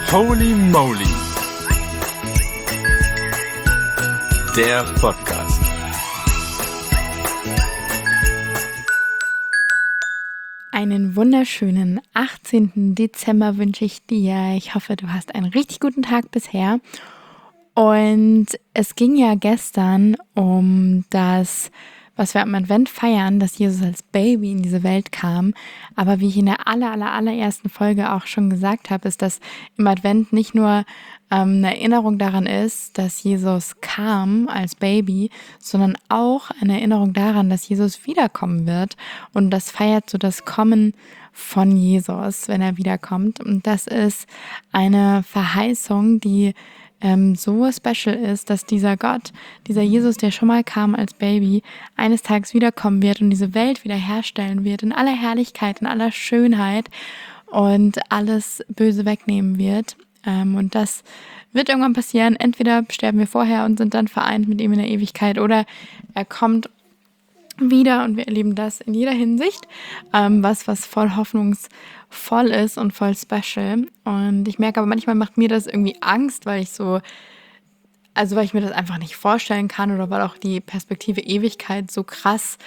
Holy Moly, der Podcast. Einen wunderschönen 18. Dezember wünsche ich dir. Ich hoffe, du hast einen richtig guten Tag bisher. Und es ging ja gestern um das, was wir am Advent feiern, dass Jesus als Baby in diese Welt kam. Aber wie ich in der allerersten Folge auch schon gesagt habe, ist, dass im Advent nicht nur eine Erinnerung daran ist, dass Jesus kam als Baby, sondern auch eine Erinnerung daran, dass Jesus wiederkommen wird. Und das feiert so das Kommen von Jesus, wenn er wiederkommt. Und das ist eine Verheißung, die so special ist, dass dieser Gott, dieser Jesus, der schon mal kam als Baby, eines Tages wiederkommen wird und diese Welt wiederherstellen wird in aller Herrlichkeit, in aller Schönheit und alles Böse wegnehmen wird. Und das wird irgendwann passieren. Entweder sterben wir vorher und sind dann vereint mit ihm in der Ewigkeit, oder er kommt wieder und wir erleben das in jeder Hinsicht, was voll hoffnungsvoll ist und voll special. Und ich merke aber, manchmal macht mir das irgendwie Angst, weil ich mir das einfach nicht vorstellen kann, oder weil auch die Perspektive Ewigkeit so krass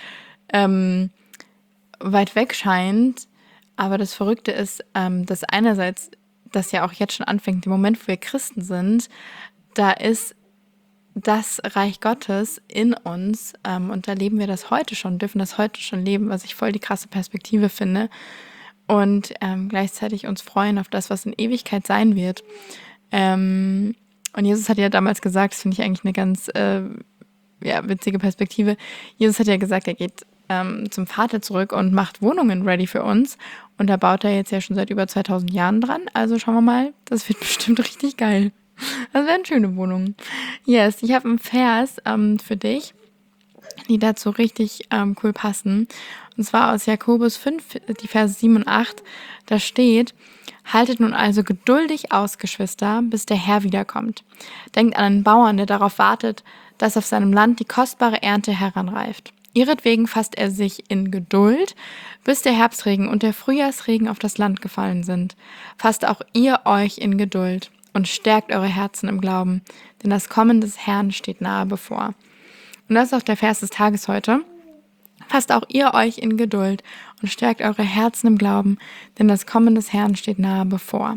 weit weg scheint. Aber das Verrückte ist, dass einerseits das ja auch jetzt schon anfängt, im Moment, wo wir Christen sind, da ist das Reich Gottes in uns, und da leben wir das heute schon, dürfen das heute schon leben, was ich voll die krasse Perspektive finde, und gleichzeitig uns freuen auf das, was in Ewigkeit sein wird. Und Jesus hat ja damals gesagt, das finde ich eigentlich eine ganz witzige Perspektive, Jesus hat ja gesagt, er geht zum Vater zurück und macht Wohnungen ready für uns, und da baut er jetzt ja schon seit über 2000 Jahren dran, also schauen wir mal, das wird bestimmt richtig geil. Das wären schöne Wohnungen. Yes, ich habe einen Vers für dich, die dazu richtig cool passen. Und zwar aus Jakobus 5, die Verse 7 und 8. Da steht: Haltet nun also geduldig aus, Geschwister, bis der Herr wiederkommt. Denkt an einen Bauern, der darauf wartet, dass auf seinem Land die kostbare Ernte heranreift. Ihretwegen fasst er sich in Geduld, bis der Herbstregen und der Frühjahrsregen auf das Land gefallen sind. Fasst auch ihr euch in Geduld und stärkt eure Herzen im Glauben, denn das Kommen des Herrn steht nahe bevor. Und das ist auch der Vers des Tages heute. Fasst auch ihr euch in Geduld und stärkt eure Herzen im Glauben, denn das Kommen des Herrn steht nahe bevor.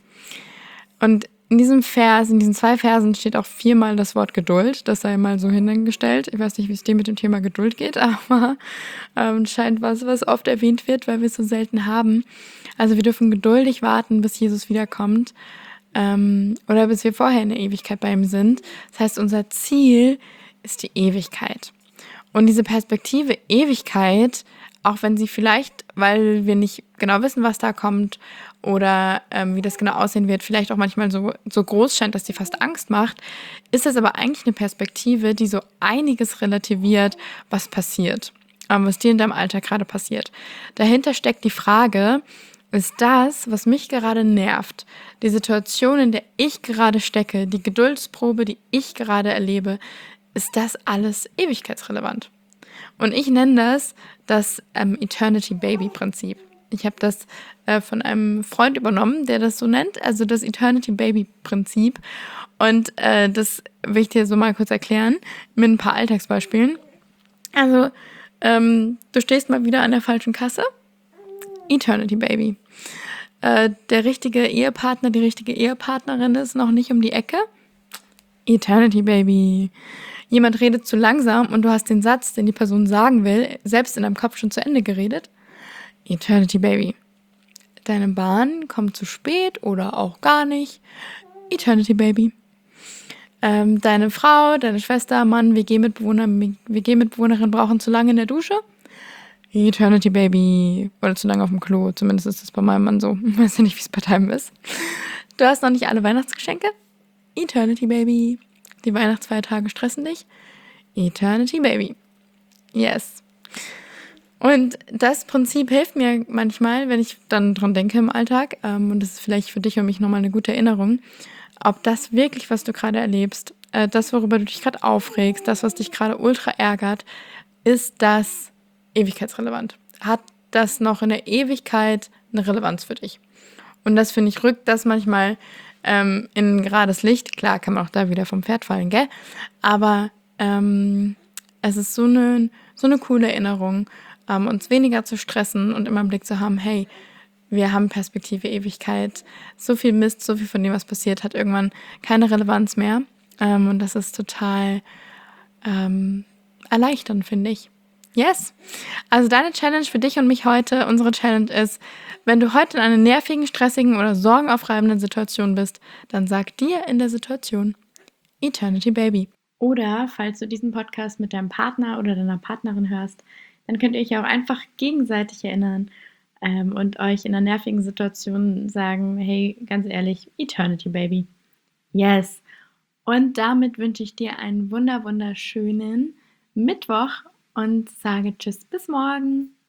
Und in diesem Vers, in diesen 2 Versen steht auch 4-mal das Wort Geduld. Das sei mal so hingestellt. Ich weiß nicht, wie es dir mit dem Thema Geduld geht, aber scheint was oft erwähnt wird, weil wir es so selten haben. Also wir dürfen geduldig warten, bis Jesus wiederkommt. Oder bis wir vorher in der Ewigkeit bei ihm sind. Das heißt, unser Ziel ist die Ewigkeit. Und diese Perspektive Ewigkeit, auch wenn sie vielleicht, weil wir nicht genau wissen, was da kommt oder wie das genau aussehen wird, vielleicht auch manchmal so groß scheint, dass sie fast Angst macht, ist das aber eigentlich eine Perspektive, die so einiges relativiert, was passiert, was dir in deinem Alltag gerade passiert. Dahinter steckt die Frage: Ist das, was mich gerade nervt, die Situation, in der ich gerade stecke, die Geduldsprobe, die ich gerade erlebe, ist das alles ewigkeitsrelevant? Und ich nenne das Eternity Baby Prinzip. Ich habe das von einem Freund übernommen, der das so nennt, also das Eternity Baby Prinzip. Und das will ich dir so mal kurz erklären mit ein paar Alltagsbeispielen. Also du stehst mal wieder an der falschen Kasse. Eternity Baby. Der richtige Ehepartner, die richtige Ehepartnerin ist noch nicht um die Ecke. Eternity Baby. Jemand redet zu langsam und du hast den Satz, den die Person sagen will, selbst in deinem Kopf schon zu Ende geredet. Eternity Baby. Deine Bahn kommt zu spät oder auch gar nicht. Eternity Baby. Deine Frau, deine Schwester, Mann, WG-Mitbewohnerin brauchen zu lange in der Dusche. Eternity Baby. Oder zu lange auf dem Klo. Zumindest ist das bei meinem Mann so. Ich weiß ja nicht, wie es bei deinem ist. Du hast noch nicht alle Weihnachtsgeschenke. Eternity Baby. Die Weihnachtsfeiertage stressen dich. Eternity Baby. Yes. Und das Prinzip hilft mir manchmal, wenn ich dann dran denke im Alltag. Und das ist vielleicht für dich und mich nochmal eine gute Erinnerung. Ob das wirklich, was du gerade erlebst, das, worüber du dich gerade aufregst, das, was dich gerade ultra ärgert, ist das ewigkeitsrelevant? Hat das noch in der Ewigkeit eine Relevanz für dich? Und das, finde ich, rückt das manchmal in gerades Licht. Klar kann man auch da wieder vom Pferd fallen, gell? Aber es ist so eine coole Erinnerung, uns weniger zu stressen und immer im Blick zu haben, hey, wir haben Perspektive Ewigkeit. So viel Mist, so viel von dem, was passiert, hat irgendwann keine Relevanz mehr. Und das ist total erleichternd, finde ich. Yes. Also deine Challenge für dich und mich heute, unsere Challenge ist, wenn du heute in einer nervigen, stressigen oder sorgenaufreibenden Situation bist, dann sag dir in der Situation Eternity Baby. Oder falls du diesen Podcast mit deinem Partner oder deiner Partnerin hörst, dann könnt ihr euch auch einfach gegenseitig erinnern und euch in einer nervigen Situation sagen, hey, ganz ehrlich, Eternity Baby. Yes. Und damit wünsche ich dir einen wunderschönen Mittwoch und sage Tschüss, bis morgen.